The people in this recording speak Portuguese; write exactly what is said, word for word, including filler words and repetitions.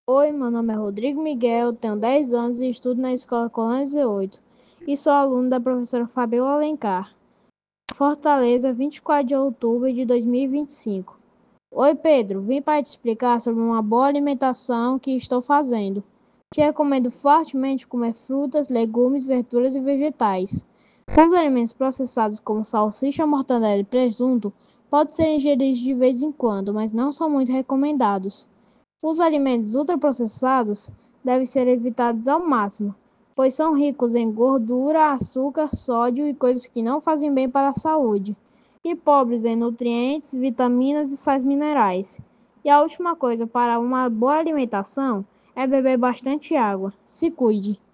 Oi, meu nome é Rodrigo Miguel, tenho dez anos e estudo na Escola Colônia dezoito e sou aluno da professora Fabiola Alencar. Fortaleza, vinte e quatro de outubro de dois mil e vinte e cinco. Oi, Pedro, vim para te explicar sobre uma boa alimentação que estou fazendo. Te recomendo fortemente comer frutas, legumes, verduras e vegetais. Os alimentos processados como salsicha, mortadela e presunto podem ser ingeridos de vez em quando, mas não são muito recomendados. Os alimentos ultraprocessados devem ser evitados ao máximo, pois são ricos em gordura, açúcar, sódio e coisas que não fazem bem para a saúde, e pobres em nutrientes, vitaminas e sais minerais. E a última coisa para uma boa alimentação é beber bastante água. Se cuide!